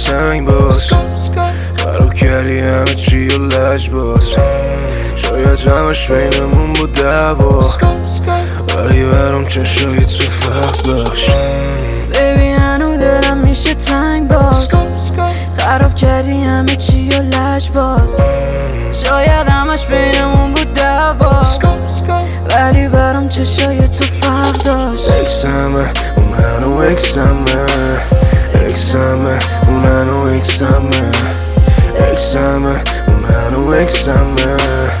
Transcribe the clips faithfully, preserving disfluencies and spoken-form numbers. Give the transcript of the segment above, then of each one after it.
تنگ باز خراب کردی همه چی و لج باز شاید همش بینمون بود دعوا ولی برام چشای تو فرق داشت بیبی هنو دلم میشه تنگ باز خراب کردی همه چی و لج باز شاید همش بینمون بود دعوا ولی برام چشای تو فرق داشت اکسمه اون هنو اکسمه اکسمه اون هنو اکسمه اکسمه اون هنو اکسمه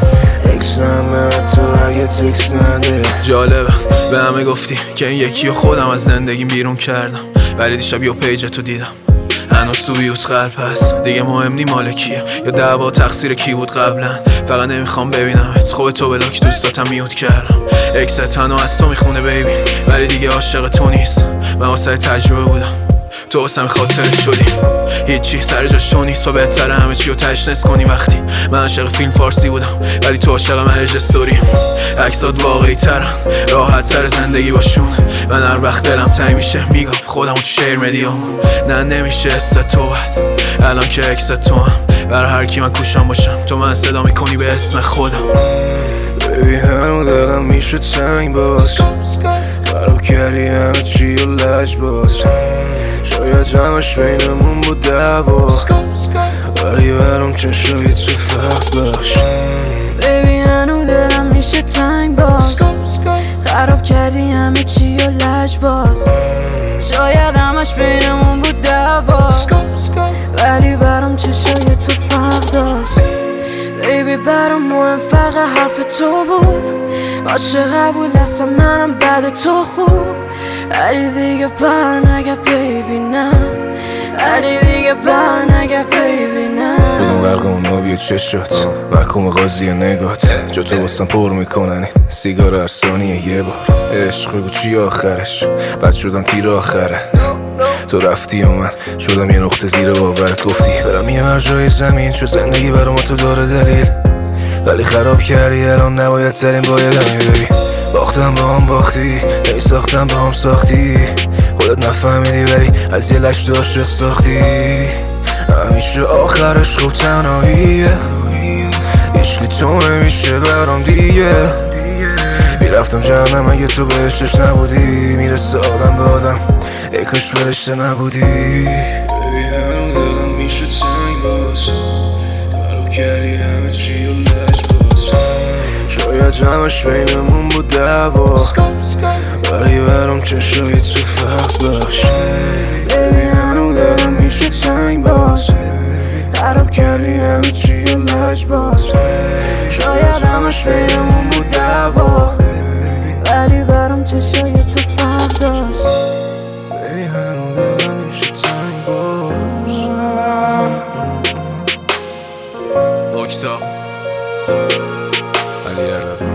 اکسمه تو اگه تکس نده. جالبه به همه گفتی که این یکی و خودم از زندگیم بیرون کردم ولی دیشب یه پیج تو دیدم هنوز تو بیوت قلب هست دیگه مهم نی مال کیه یا دعوا تقصیر کی بود قبلا فقط نمیخوام ببینمت خوب تو بلاک دوستاتم میوت کردم اکست تنها از تو میخونه بیبی ولی دیگه عاشق تو نیست من واسه تجربه بودم تو واسم خاطره شدی هیچی سر جاش تو نیست و بهتره همه چی رو تشنس کنی وقتی من عاشق فیلم فارسی بودم ولی تو عاشق مرج استوری عکسات واقعی ترن راحت تر زندگی باشون من هر وقت دلم تنگ میشه میگم خودم تو شیر مدیام نه نمیشه است تو بعد الان که اکست تو هم برای هر کی من کوشم باشم تو من صدا میکنی به اسم خودم بیبی هنو دلم میشه تنگ باز خراب کردی همه چی و لج باز شاید همش بینمون بود دعوا ولی برام چشای تو فرق داشت بیبی هنو دلم میشه تنگ باز خراب کردی همه چی و لج باز شاید همش بینمون بود دعوا ولی برام چشای تو فرق داشت بیبی برام مهم فقط حرف تو بود عاشق قبول هستم منم بعد تو خوب ولی دیگه بر نگه بیبی نه ولی دیگه بر نگه بیبی نه بدون برق اون آبی چشات محکوم قاضی نگات جا تو باستم پر میکنن سیگار هر ثانیه یه بار عشق بگو چی آخرش بعد شدم تیر آخره تو رفتی و من شدم یه نقطه زیر باورت گفتی برم یه هر جای زمین چون زندگی برام تو داره دلیل ولی خراب کردی الان نباید ترین بایدم ببین باختم با هم باختی نمی ساختم با هم ساختی خودت نفهمیدی ولی از یه لش داشت ساختی همیشه آخرش خوب تنهاییه عشقی تو نمیشه برام دیگه میرفتم جهنم اگه تو بهشتش نبودی میرسه آدم به آدم ای کاش بهشته نبودی بیبی هنو دلم میشه تنگ باز خراب کردی همه چی و لج باز شاید همش بینمون بود دعوا ولی برام چشای تو فرق داشت بیبی هنو دلم میشه تنگ باز خراب کردی همه چی و لج باز شاید همش بینمون بود دعوا ولی برام چشای تو فرق داشت بیبی هنو دلم میشه تنگ باز اکتا علی اردفان